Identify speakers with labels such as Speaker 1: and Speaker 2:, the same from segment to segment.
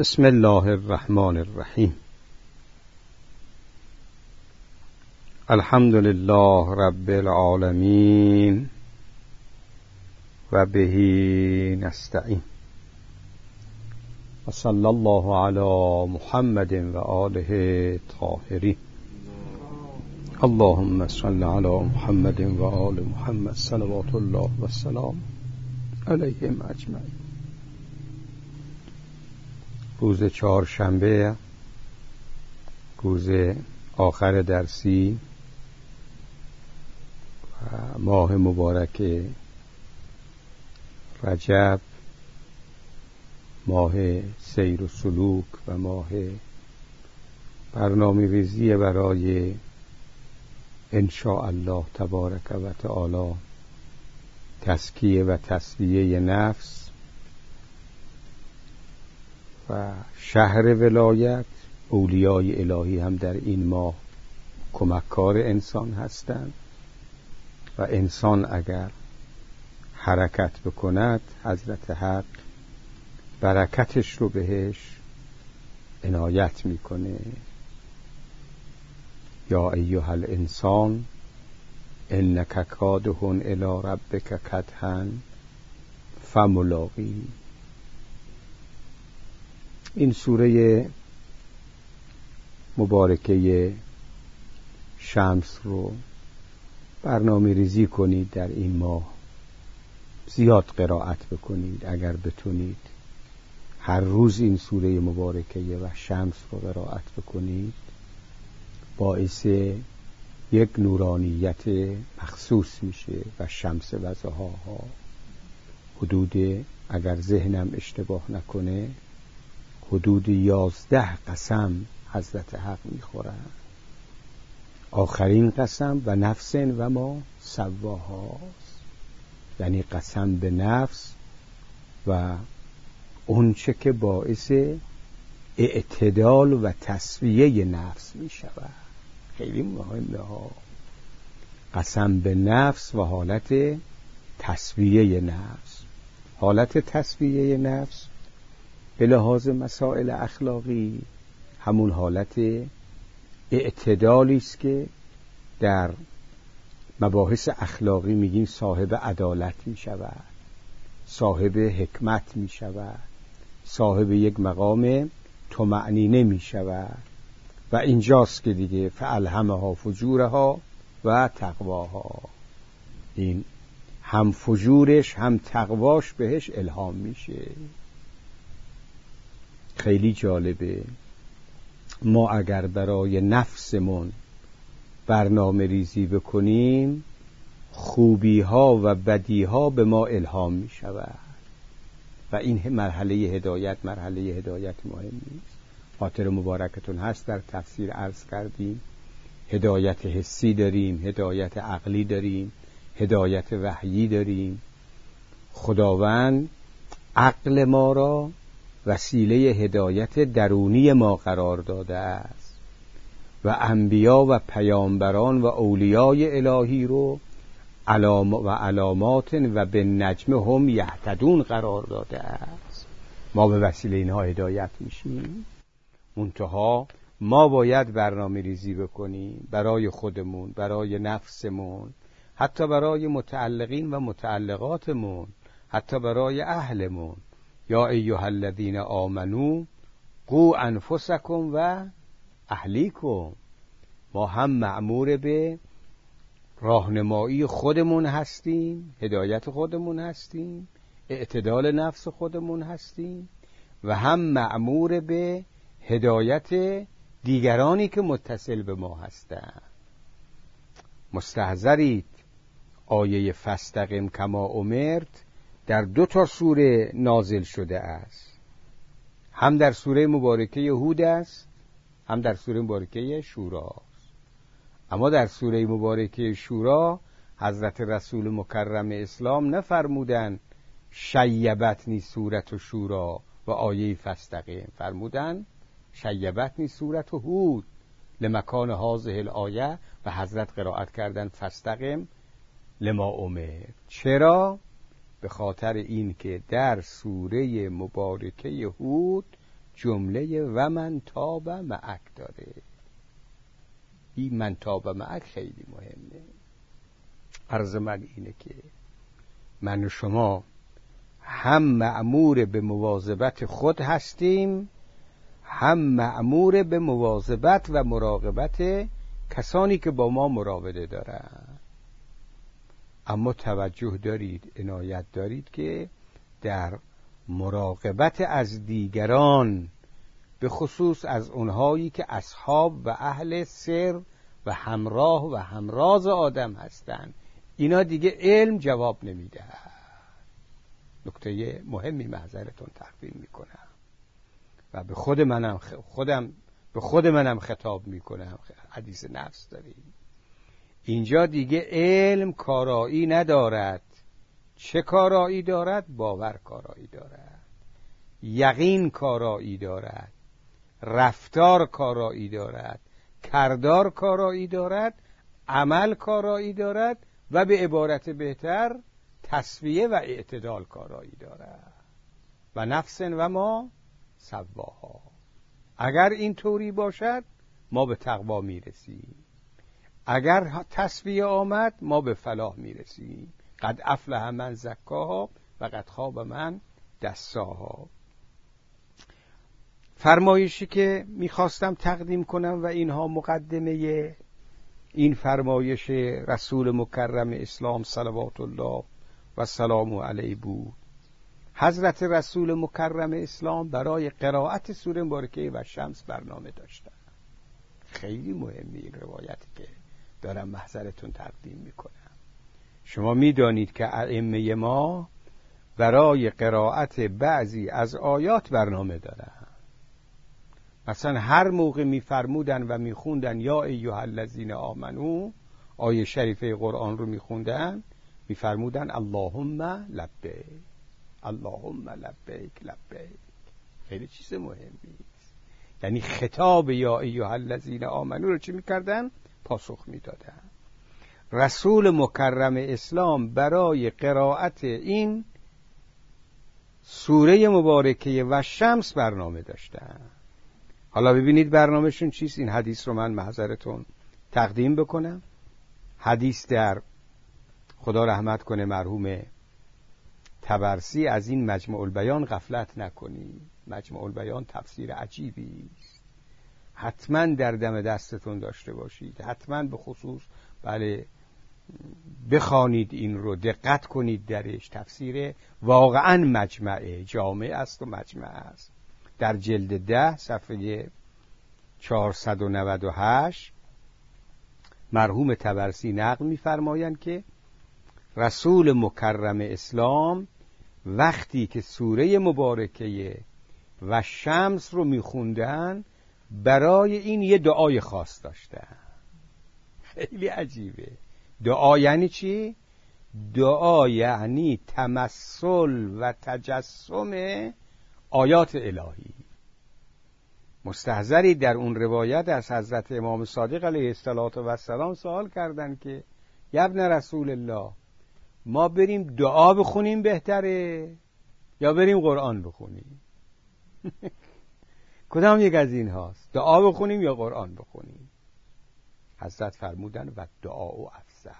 Speaker 1: بسم الله الرحمن الرحیم. الحمد لله رب العالمین و به نستعین و صلی الله علی محمد و آله الطاهرین. اللهم صل علی محمد و آل محمد صلوات الله و سلام علیهم اجمعین. روز چهارشنبه، روز آخر درسی و ماه مبارک رجب، ماه سیر و سلوک و ماه برنامه ریزی برای ان شاء الله تبارک و تعالی تزکیه و تصفیه نفس و شهر ولایت. اولیای الهی هم در این ماه کمککار انسان هستند و انسان اگر حرکت بکند حضرت حق برکتش رو بهش عنایت میکنه. یا ایها الانسان انک کادح الی ربک کدحا فملاقی. این سوره مبارکه شمس رو برنامه ریزی کنید در این ماه، زیاد قرائت بکنید. اگر بتونید هر روز این سوره مبارکه و شمس رو قرائت بکنید، باعث یک نورانیت مخصوص میشه. و شمس و ضحاها حدود، اگر ذهنم اشتباه نکنه، حدود 11 قسم حضرت حق میخورن. آخرین قسم و نفس و ما سواهاست، یعنی قسم به نفس و اون چه که باعث اعتدال و تسویه نفس میشود. خیلی مهمه ها. قسم به نفس و حالت تسویه نفس. حالت تسویه نفس به لحاظ مسائل اخلاقی همون حالت اعتدالی است که در مباحث اخلاقی میگیم صاحب عدالت میشود، صاحب حکمت میشود، صاحب یک مقام طمأنینه میشود. و اینجاست که دیگه فالهمها فجورها و تقواها، این هم فجورش هم تقواش بهش الهام میشه. خیلی جالبه. ما اگر برای نفسمون برنامه ریزی بکنیم، خوبی ها و بدی ها به ما الهام می شود و این مرحله هدایت مهم نیست. خاطر مبارکتون هست در تفسیر عرض کردیم هدایت حسی داریم، هدایت عقلی داریم، هدایت وحیی داریم. خداوند عقل ما را وسیله هدایت درونی ما قرار داده است و انبیا و پیامبران و اولیای الهی رو علامات و به نجم هم یهتدون قرار داده است. ما به وسیله اینها هدایت میشیم. منتها ما باید برنامه ریزی بکنیم برای خودمون، برای نفسمون، حتی برای متعلقین و متعلقاتمون، حتی برای اهلمون. یا ایها الذین آمنو قوا انفسکم و اهلیکم. ما هم مأمور به راهنمایی خودمون هستیم، هدایت خودمون هستیم، اعتدال نفس خودمون هستیم و هم مأمور به هدایت دیگرانی که متصل به ما هستند. مستحضرید آیه فاستقم کما امرت در 2 سوره نازل شده است. هم در سوره مبارکه هود است، هم در سوره مبارکه شورا است. اما در سوره مبارکه شورا حضرت رسول مکرم اسلام نفرمودن شیبتنی سورت شورا و آیه فاستقم، فرمودن شیبتنی سورت هود لمکان هذه الآیه و حضرت قرائت کردن فاستقم لما امر. چرا؟ به خاطر این که در سوره مبارکه هود جمله و من تاب معک داره. این من تاب معک خیلی مهمه. عرض من اینه که من و شما هم مأمور به مواظبت خود هستیم، هم مأمور به مواظبت و مراقبت کسانی که با ما مراوده دارن. اما توجه دارید، عنایت دارید که در مراقبت از دیگران، به خصوص از اونهایی که اصحاب و اهل سر و همراه و همراز آدم هستند، اینا دیگه علم جواب نمیده. نکته مهمی معذرتون تقدیم میکنم و به خود منم خطاب میکنم. حدیث نفس داریم. اینجا دیگه علم کارایی ندارد. چه کارایی دارد؟ باور کارایی دارد، یقین کارایی دارد، رفتار کارایی دارد، کردار کارایی دارد، عمل کارایی دارد و به عبارت بهتر تسویه و اعتدال کارایی دارد. و نفس و ما سواها. اگر این طوری باشد ما به تقوا میرسیم. اگر تسویه آمد ما به فلاح میرسیم. قد افلح من زکاها و قد خاب من دساها. فرمایشی که میخواستم تقدیم کنم و اینها مقدمه این فرمایش رسول مکرم اسلام صلوات الله و سلام علیه بود. حضرت رسول مکرم اسلام برای قرائت سوره مبارکه و شمس برنامه داشتن. خیلی مهمی این روایتی که دارم محضرتون تقدیم میکنم. شما میدانید که ائمه ما برای قرائت بعضی از آیات برنامه دارن. مثلا هر موقع میفرمودن و میخوندن یا ایها الذین آمنو، آیه شریفه قرآن رو میخوندن، میفرمودن اللهم لبیک، اللهم لبیک لبیک. خیلی چیز مهمی است. یعنی خطاب یا ایها الذین آمنو رو چی میکردن؟ پاسخ میدادن. رسول مکرم اسلام برای قرائت این سوره مبارکه و شمس برنامه داشتن. حالا ببینید برنامهشون چیست. این حدیث رو من محضرتون تقدیم بکنم. حدیث در خدا رحمت کنه مرحوم طبرسی از این مجمع البیان غفلت نکنید. مجمع البیان تفسیر عجیبی است. حتما در دم دستتون داشته باشید. حتما به خصوص بخوانید این رو، دقت کنید درش. تفسیر واقعا مجمعه، جامع است و مجمع است. در جلد 10 صفحه 498 مرحوم طبرسی نقل می‌فرمایند که رسول مکرم اسلام وقتی که سوره مبارکه و شمس رو می‌خوندن برای این یه دعای خاص داشتن. خیلی عجیبه. دعا یعنی چی؟ دعا یعنی تمثل و تجسم آیات الهی. مستحضری در اون روایت از حضرت امام صادق علیه السلام سوال کردن که یا ابن رسول الله، ما بریم دعا بخونیم بهتره یا بریم قرآن بخونیم؟ کدام یک از این هاست؟ دعا بخونیم یا قرآن بخونیم؟ حضرت فرمودن و دعا و افضل،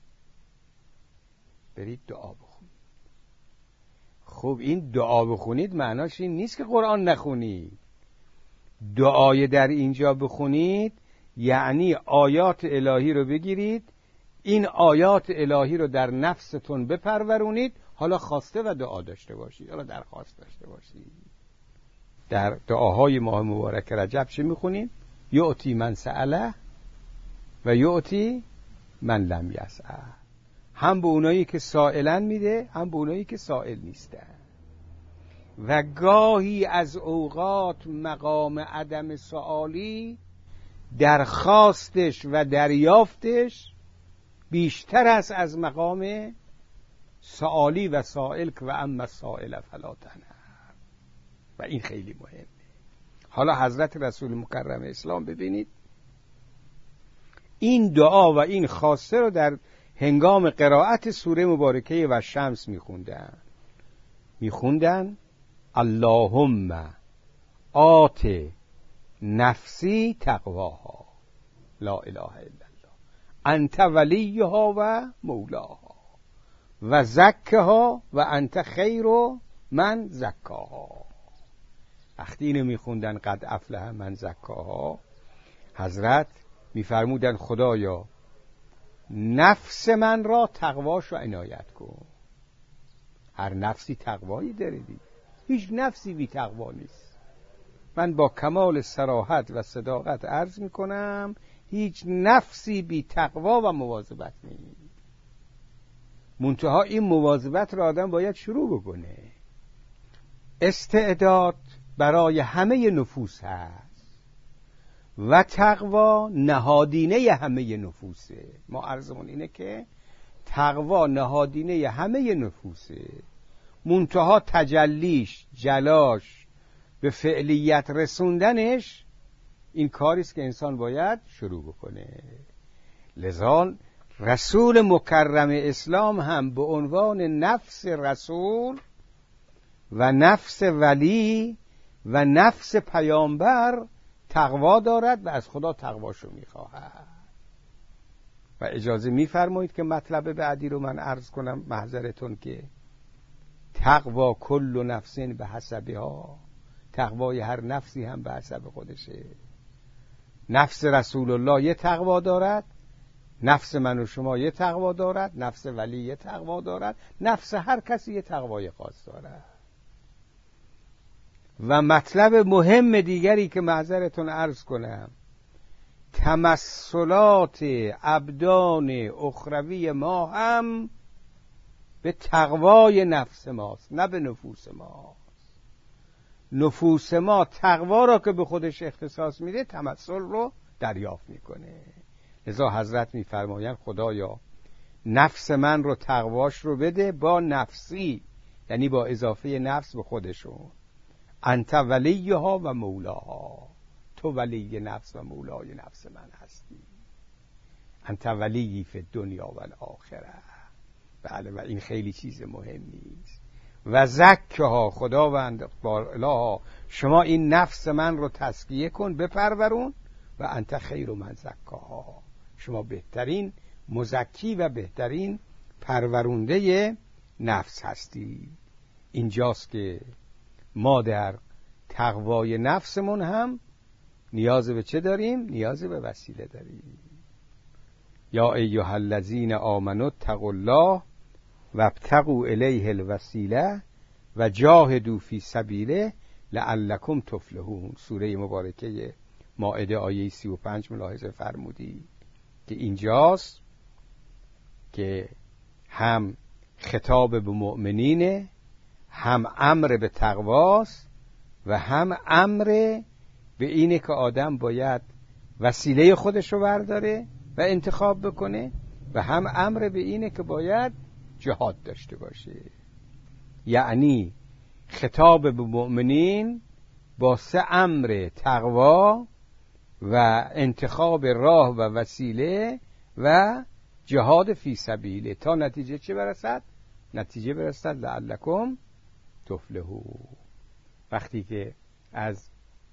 Speaker 1: برید دعا بخونید. خب این دعا بخونید معناش این نیست که قرآن نخونید. دعای در اینجا بخونید یعنی آیات الهی رو بگیرید، این آیات الهی رو در نفستون بپرورونید. حالا خواسته و دعا داشته باشید، حالا درخواست داشته باشید. در دعاهای ماه مبارک رجب چی میخونیم؟ یعطی من سأله و یعطی من لم یسأل. هم به اونایی که سائلن میده، هم به اونایی که سائل نیستن. و گاهی از اوقات مقام عدم سؤالی درخواستش و دریافتش بیشتر است از مقام سؤالی و سائل که و اما سائل فلا تنهر. و این خیلی مهمه. حالا حضرت رسول مکرم اسلام ببینید این دعا و این خواسته رو در هنگام قرائت سوره مبارکه و شمس میخوندن. اللهم آت نفسی تقواها لا اله الا الله انت ولیها و مولاها و زکها و انت خیر من زکاها. وقتی اینو میخوندن قد افلح من زکاها، حضرت میفرمودن خدایا نفس من را تقواش رو عنایت کن. هر نفسی تقوایی داره دیگه، هیچ نفسی بی تقوا نیست. من با کمال صراحت و صداقت عرض میکنم هیچ نفسی بی تقوا و مواظبت نیست. منتها این مواظبت را آدم باید شروع بکنه. استعداد برای همه نفوس هست و تقوا نهادینه همه نفوسه. ما عرضمون اینه که تقوا نهادینه همه نفوسه، منتها تجلیش، جلاش، به فعلیت رسوندنش این کاریست که انسان باید شروع بکنه. لذا رسول مکرم اسلام هم به عنوان نفس رسول و نفس ولی و نفس پیامبر تقوا دارد و از خدا تقواشو میخواهد. و اجازه میفرمایید که مطلب بعدی رو من عرض کنم محضرتون که تقوا کل نفسین به حسبها، تقوای هر نفسی هم به حسب خودشه. نفس رسول الله یه تقوا دارد، نفس من و شما یه تقوا دارد، نفس ولی یه تقوا دارد، نفس هر کسی یه تقوای خاص دارد. و مطلب مهم دیگری که معذرتون عرض کنم، تمثلات ابدان اخروی ما هم به تقوای نفس ماست، نه به نفوس ماست. نفوس ما تقوا را که به خودش اختصاص میده تمثل رو دریافت میکنه. لذا حضرت میفرمایند خدایا نفس من رو تقواش رو بده با نفسی، یعنی با اضافه نفس به خودشون. انت ولیها و مولاها، تو ولی نفس و مولای نفس من هستی. انت ولی فی الدنیا و الاخره. بله، و این خیلی چیز مهمی است. و زکها، خداوند بارالها شما این نفس من رو تزکیه کن، بپرورون. و انت خیر من زکاها، شما بهترین مزکی و بهترین پرورونده نفس هستی. اینجاست که ما در تقوای نفسمون هم نیاز به چه داریم؟ نیاز به وسیله داریم. یا ایها الذین آمنوا اتقوا الله وابتغوا الیه الوسیله و جاهدوا فی سبیله لعلکم تفلحون. سوره مبارکه مائده آیه 35 ملاحظه فرمودی که اینجاست که هم خطاب به مؤمنینه، هم امر به تقواست و هم امر به اینه که آدم باید وسیله خودش رو برداره و انتخاب بکنه و هم امر به اینه که باید جهاد داشته باشه. یعنی خطاب به مؤمنین با سه امر تقوا و انتخاب راه و وسیله و جهاد فی سبیله تا نتیجه چه برسد؟ نتیجه برسد لعلکم تفلحون. وقتی که از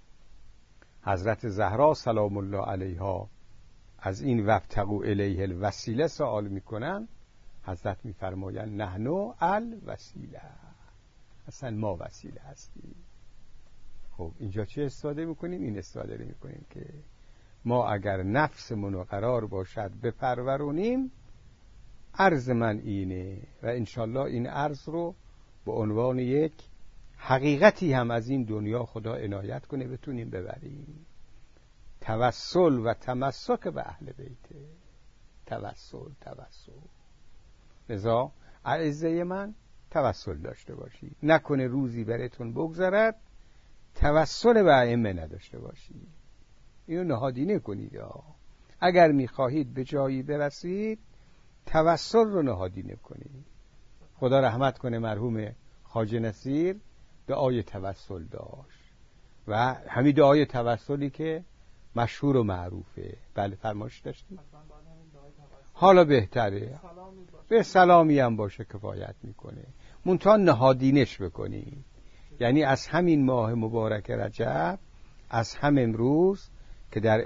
Speaker 1: حضرت زهرا سلام الله علیها از این وابتغوا الیه الوسیله سوال میکنن، حضرت میفرمایند نحنو الوسیله، اصلا ما وسیله هستیم. خب اینجا چه استفاده میکنیم؟ این استفاده میکنیم که ما اگر نفسمون رو قرار باشد بپرورونیم، عرض من اینه و انشالله این عرض رو به عنوان یک حقیقتی هم از این دنیا خدا عنایت کنه بتونیم ببریم. توسل و تمسک به اهل بیته. توسل. لذا اعزه من توسل داشته باشید، نکنه روزی براتون بگذرد توسل به ائمه نداشته باشید. اینو نهادینه کنید. اگر میخواهید به جایی برسید توسل رو نهادینه کنید. خدا رحمت کنه مرحوم خواجه نصیر دعای توسل داشت و همین دعای توسلی که مشهور و معروفه. بله فرمایش داشتید؟ حالا بهتره به سلامی هم باشه کفایت میکنه، منتها نهادینش بکنید. یعنی از همین ماه مبارک رجب، از هم امروز که در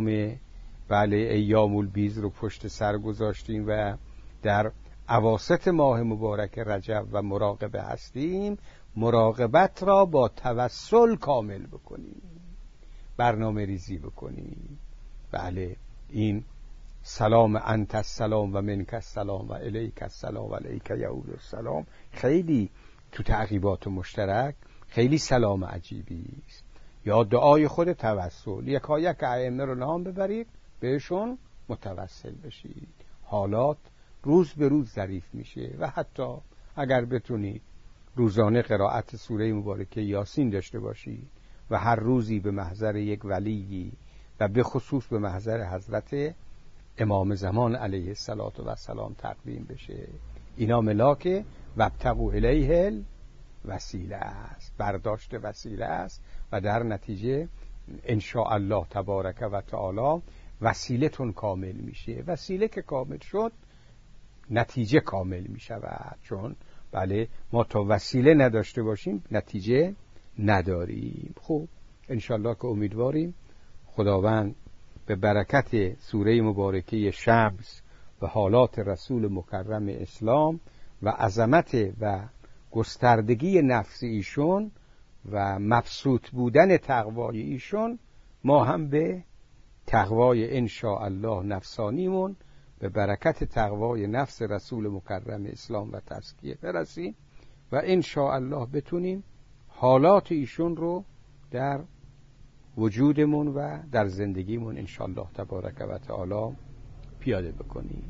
Speaker 1: ایام البیض رو پشت سر گذاشتیم و در اواسط ماه مبارک رجب و مراقبه هستیم، مراقبت را با توسل کامل بکنیم، برنامه ریزی بکنیم. بله، این سلام انت السلام و منک السلام و الیک السلام و الیک یعود السلام خیلی تو تعقیبات مشترک خیلی سلام عجیبی است. یا دعای خود توسل، یکایک ائمه رو نام ببرید، بهشون متوسل بشید. حالات روز به روز ظریف میشه و حتی اگر بتونید روزانه قرائت سوره مبارکه یاسین داشته باشید و هر روزی به محضر یک ولی و به خصوص به محضر حضرت امام زمان علیه السلام تقدیم بشه، اینا ملاک وابتغوا الیه الوسیله است، برداشت وسیله است و در نتیجه ان شاء الله تبارک و تعالی وسیلتون کامل میشه. وسیله که کامل شد نتیجه کامل میشود، چون بله ما تا وسیله نداشته باشیم نتیجه نداریم. خب انشالله که امیدواریم خداوند به برکت سوره مبارکه شمس و حالات رسول مکرم اسلام و عظمت و گستردگی نفس ایشون و مبسوط بودن تقوای ایشون، ما هم به تقوای انشاءالله نفسانیمون به برکت تقوای نفس رسول مکرم اسلام و تزکیه برسیم و انشاءالله بتونیم حالات ایشون رو در وجودمون و در زندگیمون انشاءالله تبارک و تعالی پیاده بکنیم.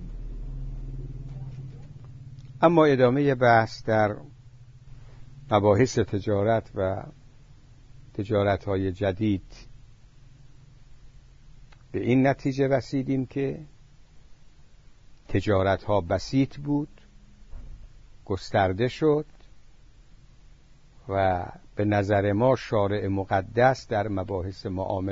Speaker 1: اما ادامه بحث در مباحث تجارت و تجارت‌های جدید، به این نتیجه رسیدیم که تجارت‌ها بسیط بود، گسترده شد و به نظر ما شارع مقدس در مباحث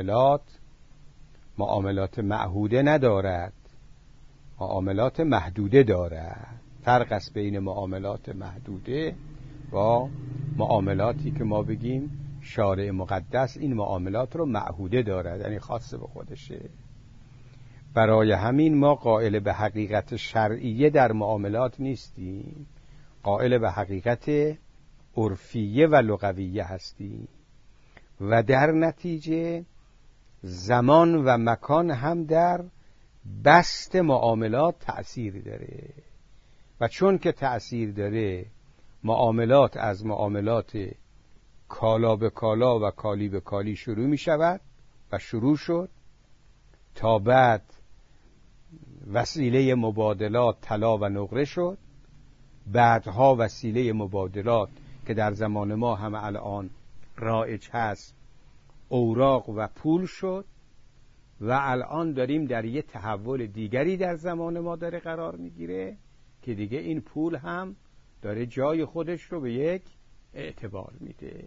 Speaker 1: معاملات معهوده ندارد، معاملات محدوده دارد. فرق است بین معاملات محدوده و معاملاتی که ما بگیم شارع مقدس این معاملات رو معهوده دارد، یعنی خاص به خودشه. برای همین ما قائل به حقیقت شرعیه در معاملات نیستیم، قائل به حقیقت عرفیه و لغویه هستیم و در نتیجه زمان و مکان هم در بست معاملات تأثیر داره و چون که تأثیر داره معاملات از معاملات کالا به کالا و کالی به کالی شروع می شود و شروع شد تا بعد وسیله مبادلات طلا و نقره شد، بعدها وسیله مبادلات که در زمان ما هم الان رایج هست اوراق و پول شد و الان داریم در یه تحول دیگری در زمان ما داره قرار میگیره که دیگه این پول هم داره جای خودش رو به یک اعتبار میده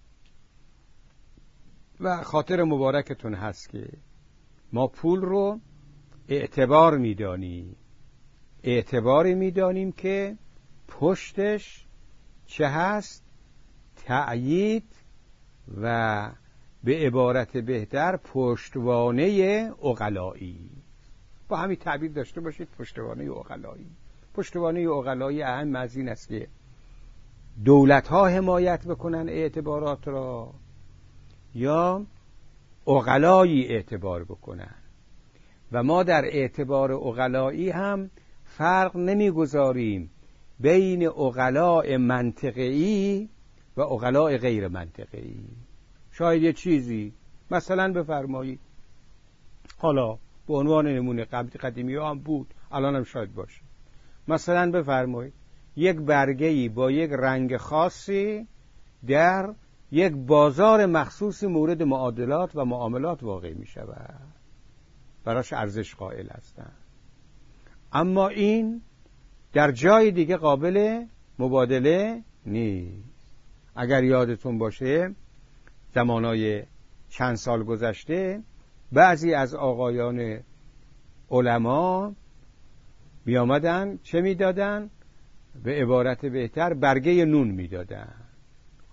Speaker 1: و خاطر مبارکتون هست که ما پول رو اعتبار میدانیم، اعتباری میدانیم که پشتش چه هست؟ تأیید و به عبارت بهتر پشتوانه عقلایی. با همین تعبیر داشته باشید، پشتوانه عقلایی. پشتوانه عقلایی اهم از این است که دولت ها حمایت بکنن اعتبارات را یا عقلایی اعتبار بکنن و ما در اعتبار عقلایی هم فرق نمیگذاریم بین عقلاء منطقی و عقلاء غیر منطقی. شاید یه چیزی مثلا بفرمایید، حالا به عنوان نمونه قدیمی ها هم بود الان هم شاید باشه، مثلا بفرمایید یک برگه‌ای با یک رنگ خاصی در یک بازار مخصوص مورد معادلات و معاملات واقع می شود، براش ارزش قائل هستند، اما این در جای دیگه قابل مبادله نیست. اگر یادتون باشه زمانای چند سال گذشته بعضی از آقایان علما می آمدن چه می دادن؟ به عبارت بهتر برگه نون می دادن.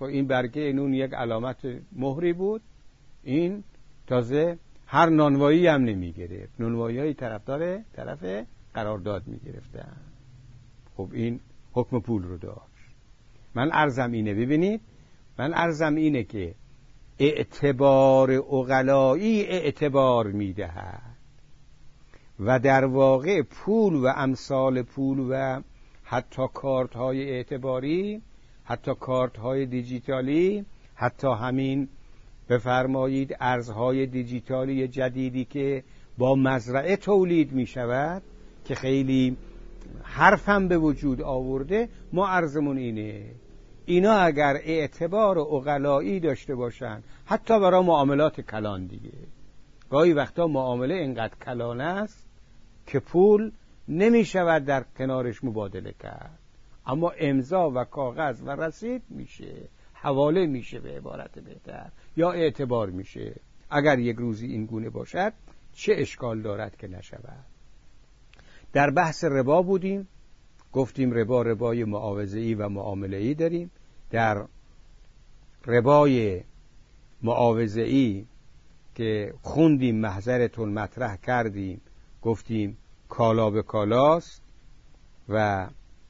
Speaker 1: خب این برگه نون یک علامت مهری بود. این تازه هر نانوایی هم نمی گرفت، نانوایی های طرف قرارداد می گرفتن. خب این حکم پول رو داشت. من عرضم اینه، ببینید، من عرضم اینه که اعتبار عقلایی اعتبار می دهد و در واقع پول و امثال پول و حتی کارت های اعتباری، حتی کارت های دیجیتالی، حتی همین بفرمایید ارزهای دیجیتالی جدیدی که با مزرعه تولید می شود که خیلی حرفم به وجود آورده، ما عرضمون اینه اینا اگر اعتبار عقلایی داشته باشن، حتی برای معاملات کلان دیگه، گاهی وقتا معامله اینقدر کلان است که پول نمی شود در کنارش مبادله کرد، اما امضا و کاغذ و رسید میشه، حواله میشه به عبارت بهتر، یا اعتبار میشه. اگر یک روزی این گونه باشد چه اشکال دارد که نشود؟ در بحث ربا بودیم، گفتیم ربای معاوضه‌ای و معامله‌ای داریم. در ربای معاوضه‌ای که خوندیم، محضرتون مطرح کردیم، گفتیم کالا به کالاست و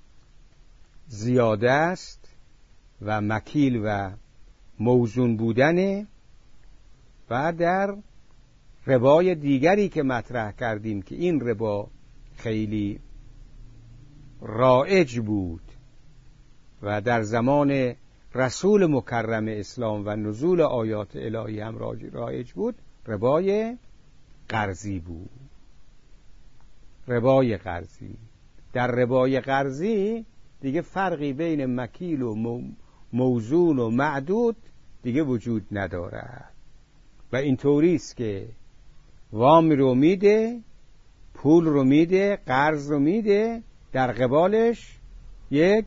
Speaker 1: زیاده است و مکیل و موزون بودنه. و در ربای دیگری که مطرح کردیم که این ربا خیلی رایج بود و در زمان رسول مکرم اسلام و نزول آیات الهی هم رایج بود، ربای قرضی بود. ربای قرضی، در ربای قرضی دیگه فرقی بین مکیل و موزون و معدود دیگه وجود ندارد و اینطوری است که وام رو میده، پول رو میده، قرض رو میده، در قبالش یک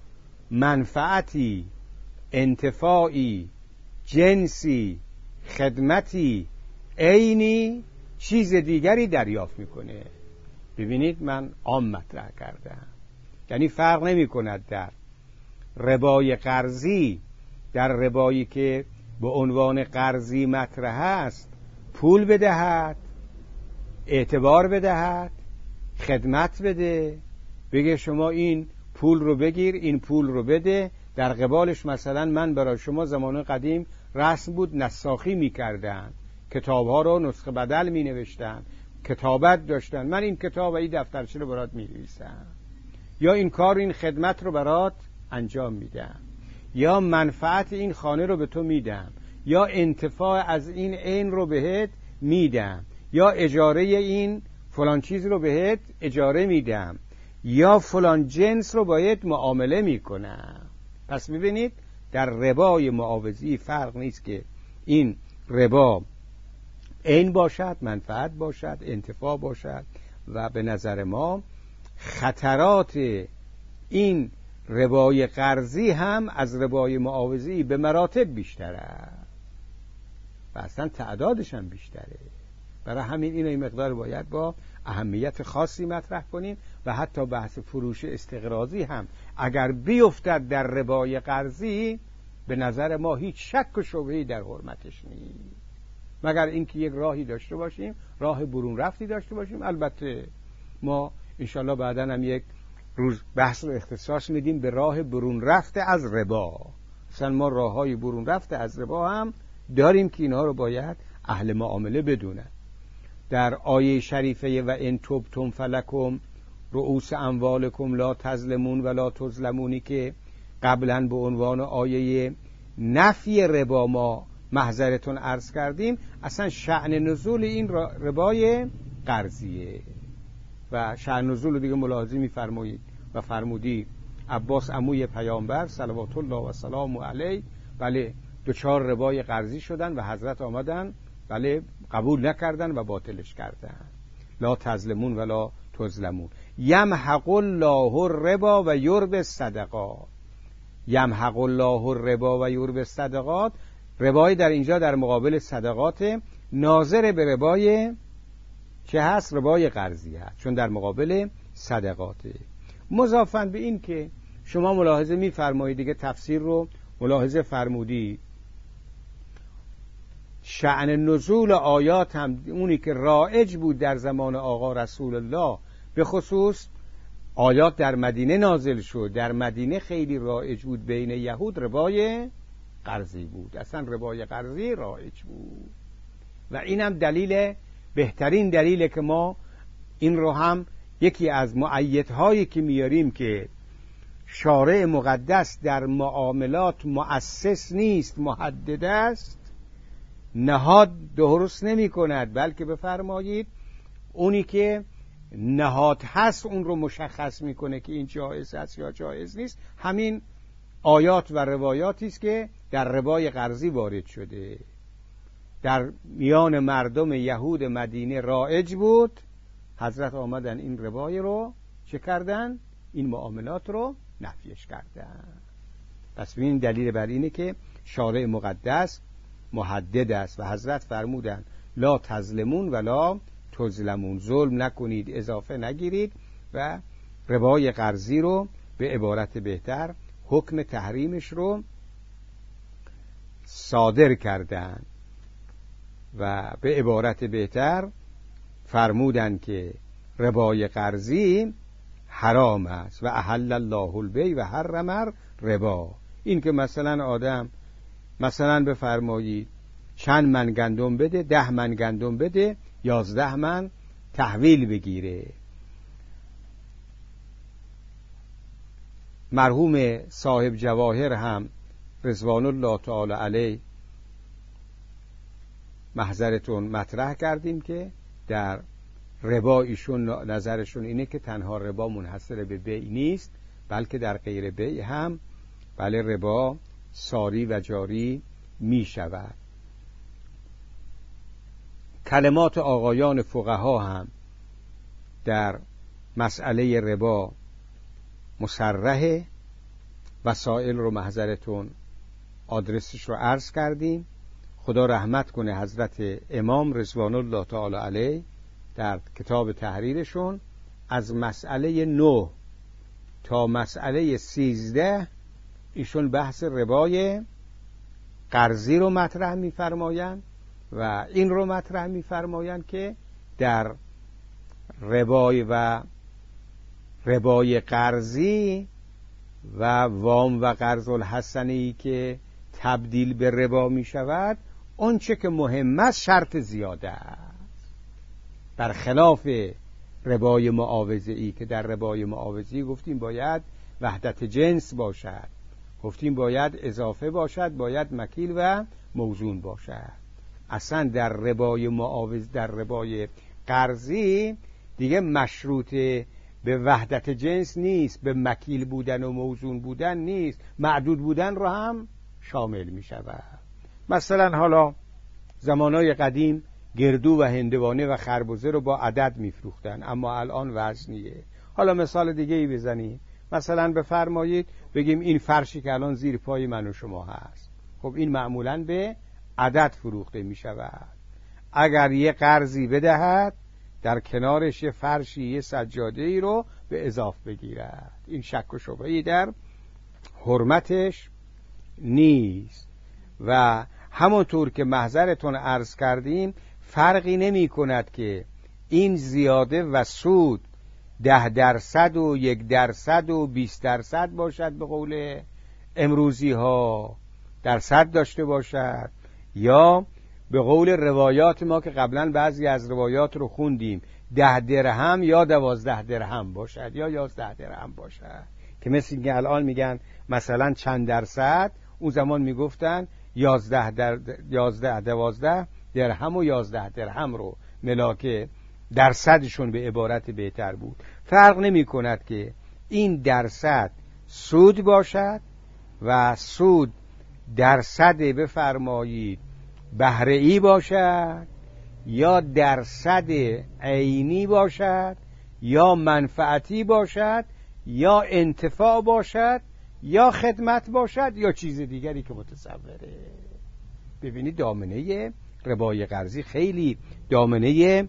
Speaker 1: منفعتی، انتفاعی، جنسی، خدمتی، عینی، چیز دیگری دریافت میکنه. ببینید من عام مطرح کردم، یعنی فرق نمی کند در ربای قرضی، در ربایی که به عنوان قرضی مطرح است، پول بدهد، اعتبار بدهد، خدمت بده، بگه شما این پول رو بگیر، این پول رو بده، در قبالش مثلا من برای شما زمان قدیم رسم بود نساخی می کردن، کتاب ها رو نسخه بدل می نوشتن، کتابت داشتن، من این کتاب و این دفترچه رو برات می نویسم، یا این کار این خدمت رو برات انجام میدم، یا منفعت این خانه رو به تو میدم، یا انتفاع از این عین رو بهت میدم، یا اجاره این فلان چیز رو بهت اجاره میدم، یا فلان جنس رو باید معامله میکنم. پس ببینید در ربای معاوضی فرق نیست که این ربا عین باشد، منفعت باشد، انتفاع باشد، و به نظر ما خطرات این ربای قرضی هم از ربای معاوضی به مراتب بیشتره و اصلا تعدادش هم بیشتره. برای همین اینو این مقدار باید با اهمیت خاصی مطرح کنیم و حتی بحث فروش استقراضی هم اگر بیفتد در ربای قرضی، به نظر ما هیچ شک و شبهه‌ای در حرمتش نیست، مگر اینکه یک راهی داشته باشیم، راه برون رفتی داشته باشیم. البته ما انشالله بعداً هم یک روز بحث رو اختصاص میدیم به راه برون رفته از ربا. اصلا ما راههای برون رفته از ربا هم داریم که اینها رو باید اهل معامله بدونن. در آیه شریفه و ان تبتم فلکم رؤوس اموالکم لا تظلمون ولا تظلمونی که قبلا به عنوان آیه نفی ربا ما محضرتون عرض کردیم، اصلا شأن نزول این ربای قرضیه و شأن نزول دیگه ملاحظه می‌فرمایید و فرمودی عباس عموی پیامبر صلوات الله و سلام علیه بله دوچار ربای قرضی شدن و حضرت آمدن بله قبول نکردن و باطلش کردن. لا تظلمون ولا تظلمون. یمحق الله الربا و یربی الصدقات. یمحق الله الربا و یربی الصدقات، ربای در اینجا در مقابل صدقات، ناظر به ربای چه هست؟ ربای قرضی هست، چون در مقابل صدقاته. مضافاً به این که شما ملاحظه می‌فرمایید دیگه تفسیر رو ملاحظه فرمودید شأن نزول آیات هم اونی که رایج بود در زمان آقا رسول الله، به خصوص آیات در مدینه نازل شد. در مدینه خیلی رایج بود بین یهود ربای قرضی بود، اصلا ربای قرضی رایج بود و اینم دلیل، بهترین دلیله که ما این رو هم یکی از مؤیدهایی که میاریم که شارع مقدس در معاملات مؤسس نیست، محدد است، نهاد درست نمی کند، بلکه بفرمایید اونی که نهاد هست اون رو مشخص میکنه که این جایز است یا جایز نیست. همین آیات و روایاتی است که در ربای قرضی وارد شده، در میان مردم یهود مدینه رایج بود. حضرت آمدن این ربای رو چه کردن؟ این معاملات رو نفیش کردن. پس این دلیل بر اینه که شارع مقدس محدد است و حضرت فرمودن لا تظلمون ولا تظلمون، ظلم نکنید، اضافه نگیرید و ربای قرضی رو به عبارت بهتر حکم تحریمش رو صادر کردن و به عبارت بهتر فرمودن که ربای قرضی حرام است و احل الله البیع و حرم ربا. این که مثلا آدم مثلا بفرمایید چند من گندم بده، 10 من گندم بده، 11 من تحویل بگیره. مرحوم صاحب جواهر هم رضوان الله تعالی علیه محضرتون مطرح کردیم که در ربا ایشون نظرشون اینه که تنها ربا منحصر به بیع نیست، بلکه در غیر بیع هم بله ربا ساری و جاری می شود. کلمات آقایان فقها هم در مسئله ربا مصرحه. وسائل رو محضرتون آدرسش رو عرض کردیم. خدا رحمت کنه حضرت امام رضوان الله تعالی علیه در کتاب تحریرشون از مسئله 9 تا مسئله 13 ایشون بحث ربای قرضی رو مطرح می‌فرمایند و این رو مطرح می‌فرمایند که در ربای قرضی و وام و قرض الحسنی که تبدیل به ربا می شود، اون چه که مهم است شرط زیاده است، برخلاف ربای معاوضه‌ای که در ربای معاوضه‌ای گفتیم باید وحدت جنس باشد، گفتیم باید اضافه باشد، باید مکیل و موزون باشد. اصلا در ربای معاوض، در ربای قرضی دیگه مشروط به وحدت جنس نیست، به مکیل بودن و موزون بودن نیست، معدود بودن رو هم شامل می شود. مثلا حالا زمانهای قدیم گردو و هندوانه و خربزه رو با عدد می فروختن، اما الان وزنیه. حالا مثال دیگه ای بزنیم، مثلا بفرمایید بگیم این فرشی که الان زیر پای من و شما هست، خب این معمولا به عدد فروخته می شود. اگر یه قرضی بدهد در کنارش یه فرشی، یه سجاده ای رو به اضافه بگیرد، این شک و شبهه‌ای در حرمتش نیست. و همونطور که محضرتون عرض کردیم فرقی نمی کند که این زیاده و سود 10% و 1% و 20% باشد، به قول امروزی ها درصد داشته باشد، یا به قول روایات ما که قبلا بعضی از روایات رو خوندیم 10 درهم یا 12 درهم باشد یا 11 درهم باشد، که مثل اینکه الان میگن مثلا چند درصد، اون زمان میگفتن 11 12 درهم و 11 درهم رو ملاک درصدشون به عبارت بهتر بود. فرق نمی کند که این درصد سود باشد و سود درصد بفرمایید بهره‌ای باشد یا درصد عینی باشد یا منفعتی باشد یا انتفاع باشد یا خدمت باشد یا چیز دیگری که متصوره. ببینید دامنه ربای قرضی خیلی دامنه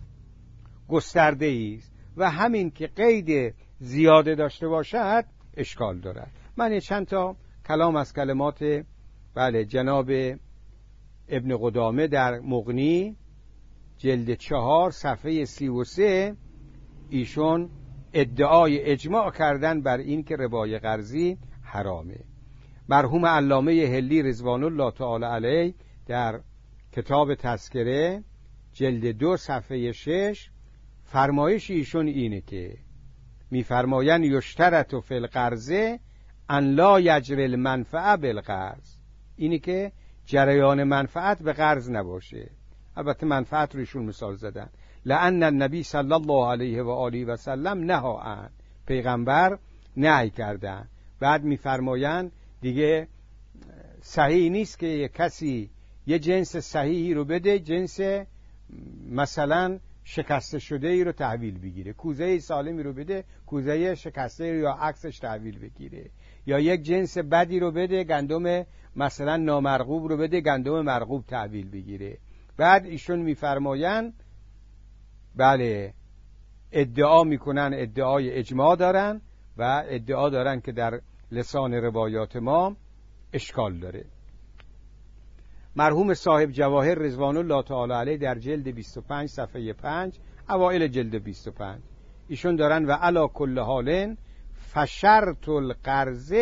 Speaker 1: گسترده است و همین که قید زیاده داشته باشد اشکال دارد. من چند تا کلام از کلمات جناب ابن قدامه در مغنی جلد 4 صفحه 33 ایشون ادعای اجماع کردن بر این که ربای قرضی حرامه. مرحوم علامه هلی رضوان الله تعالی علیه در کتاب تذکره جلد 2 صفحه 6 فرمایش ایشون اینه که میفرمایند یشترط فی القرض ان لا یجری المنفعه بالقرض، اینی که جریان منفعت به قرض نباشه. البته منفعت رو ایشون مثال زدن. لأن النبی صلی الله علیه و آله و سلم نهی عن، پیغمبر نهی کردن. بعد میفرمایند دیگه صحیح نیست که کسی یه جنس صحیحی رو بده جنس مثلا شکسته شده ای رو تحویل بگیره، کوزه سالمی رو بده کوزه شکسته رو یا عکسش تحویل بگیره، یا یک جنس بدی رو بده گندم مثلا نامرغوب رو بده گندم مرغوب تحویل بگیره. بعد ایشون میفرمایند بله ادعا میکنن، ادعای اجماع دارن و ادعا دارن که در لسان روایات ما اشکال داره. مرحوم صاحب جواهر رضوان الله تعالی علیه در جلد 25 صفحه 5 اوائل جلد 25 ایشون دارن و علا کل حال فشرط القرض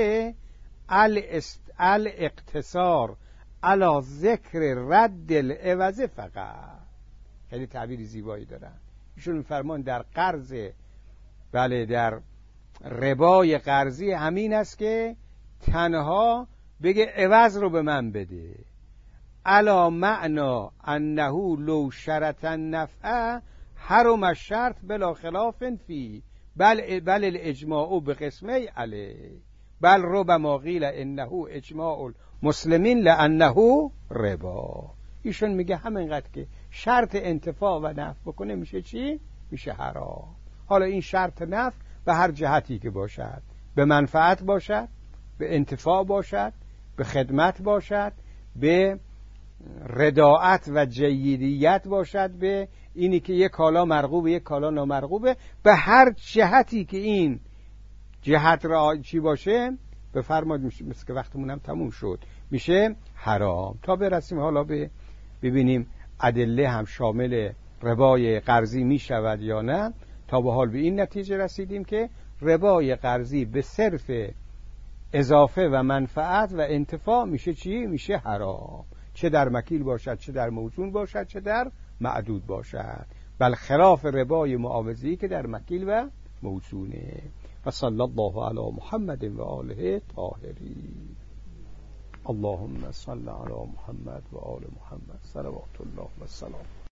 Speaker 1: الاقتصار علا ذکر رد العوض فقط. خیلی تعبیر زیبایی دارن ایشون میفرمان در قرض در ربای قرضی همین است که تنها بگه عوض رو به من بده، علا معنا انه لو شرط النفع حرم الشرط بلا خلاف فی بل الاجماع بقسمی علیه بل ربما قیل انه اجماع المسلمین لانه ربا. ایشون میگه همینقدر که شرط انتفاع و نفع بکنه میشه چی؟ میشه حرام. حالا این شرط نفع به هر جهتی که باشد، به منفعت باشد، به انتفاع باشد، به خدمت باشد، به رداعت و جیدیت باشد، به اینی که یک کالا مرغوبه یک کالا نامرغوبه، به هر جهتی که این جهت را چی باشه بفرمایید میشه. مثل که وقتمون هم تموم شد میشه حرام. تا برسیم حالا ببینیم ادله هم شامل ربای قرضی میشود یا نه. تا به حال به این نتیجه رسیدیم که ربای قرضی به صرف اضافه و منفعت و انتفاع میشه چی؟ میشه حرام، چه در مکیل باشد، چه در موزون باشد، چه در معدود باشد، بل خلاف ربای معاوضه‌ای که در مکیل و موزونه. و صلی الله علی محمد و آله طاهرین. اللهم صل علی محمد و آل محمد صلوات الله و سلام.